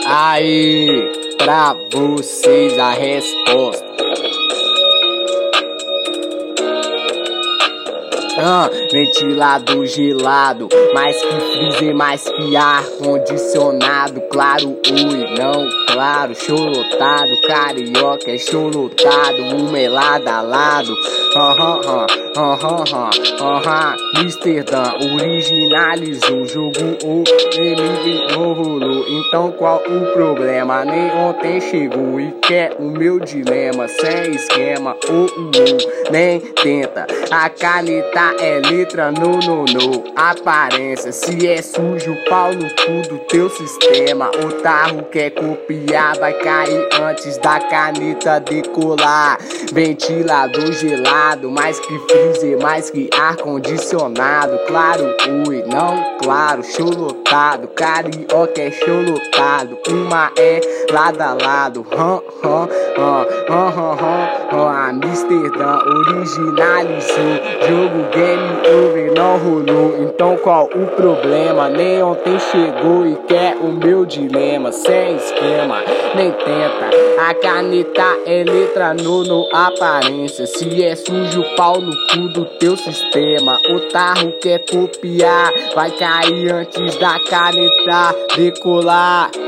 Aí, pra vocês a resposta. Ventilador gelado, mais que freezer, mais que ar condicionado. Claro, oi, não, claro, show lotado. Carioca é show lotado, uma é lado a lado. Amsterdã originalizou o jogo, ele não rolou. Então qual o problema? Nem ontem chegou e quer o meu dilema. Sem esquema, nem tenta. A caneta é letra no. Aparência, se é sujo, pau no cu do teu sistema. Otário quer copiar, vai cair antes da caneta decolar. Ventilador gelado, mais que freezer, mais que ar condicionado. Claro, oi, não, claro, show lotado. Carioca é show lotado, uma é lado a lado. Amsterdã originalizou, jogo game over não rolou. Então qual o problema? Nem ontem chegou e quer o meu dilema. Sem esquema, nem tenta. A caneta é letra no aparência. Se é sujo, pau no cu do teu sistema. Otário quer copiar, vai cair antes da caneta decolar.